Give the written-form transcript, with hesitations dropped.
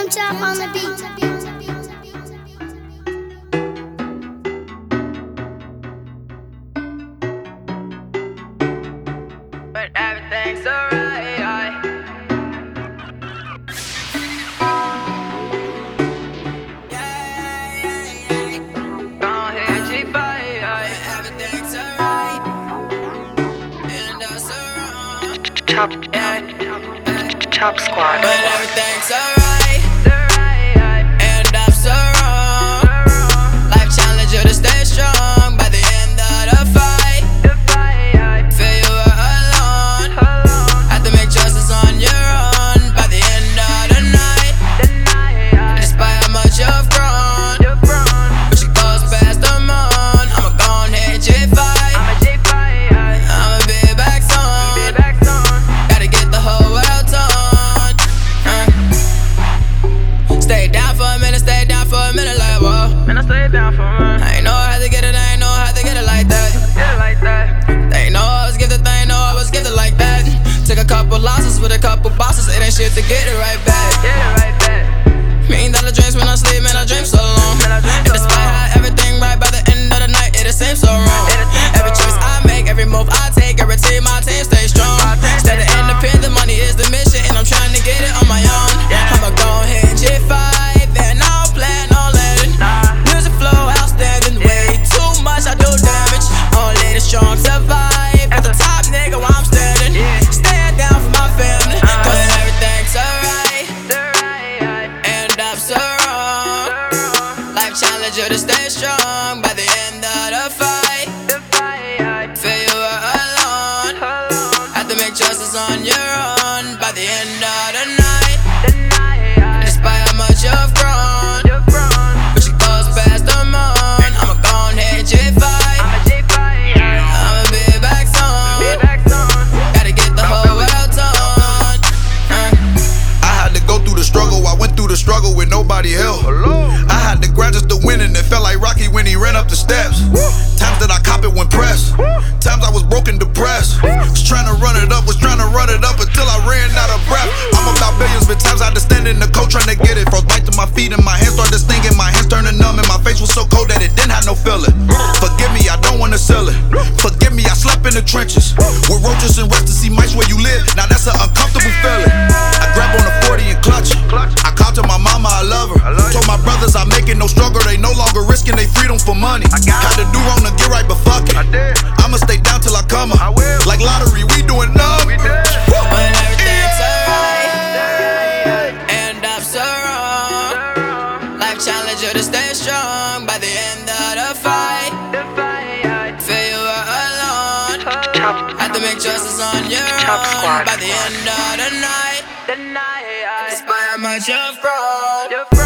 Moonchop on the beat. But everything's alright. Gon' hit G5. Everything's alright. And that's alright. Chop Squad. But everything's alright. And I'm so wrong. Life challenge you to stay strong. By the end of the fight, feel you were alone. Had to make choices on your own. By the end of the night, despite how much you've grown, but she goes past the moon. I'ma go and hit G5. I'ma be back soon. Gotta get the whole world torn. Stay down for a minute, like whoa. Man, I stayed down for a minute. I ain't know how to get it, I ain't know how to get it like that. They ain't know I was gifted, they ain't know I was gifted like that. Took a couple losses with a couple bosses, it ain't shit to get it right back. $1,000,000 dreams when I sleep, man, I dream so long. And despite how everything right by the end of the night, it seems so wrong. Every choice I make, every move I take, guarantee my team stay strong. Instead of independent, money is the mission, and I'm trying to get it on my own. I'ma go hit G5, and I don't plan on letting music flow outstanding. Way too much, I do damage. Only the strong survive. At the top, nigga, while I'm standing. Stand down for my family, cause everything's alright. And I'm so wrong. Life challenge you to stay strong. By the end of the fight, feel you were alone. Had to make choices on your own. By the end of the night, despite how much you've grown, but she goes past the moon. I'ma go and hit G5. I'ma be back soon. Gotta get the whole world torn. I had to go through the struggle, I went through the struggle with nobody help. I had to grind just to win, and it felt like Rocky when he ran up the steps. Times that I cop it when pressed, times I was broken, depressed. Was trying to run it up until I ran out of breath. I'm about billions, but times I had to stand in the cold trying to get it. Frostbite to my feet and my hands started stinging, my hands turning numb, and my face was so cold that it didn't have no feeling. Forgive me, I don't wanna sell it. Forgive me, I slept in the trenches with roaches and rats to see mice where you live. Now that's an uncomfortable feeling. I grab on the 40 and clutch it. I called to my mama, I love her. Told my brothers I make it no struggle, they no longer risking their freedom for money. Had to do wrong to get right, but fuck it. I'ma stay down till I come up. Like lottery, we doing numbers. But everything's alright. And I'm so wrong. Life challenge you to stay strong. By the end of the fight, feel you were alone. Had to make choices on your own. By the end of the night, despite how much you've grown.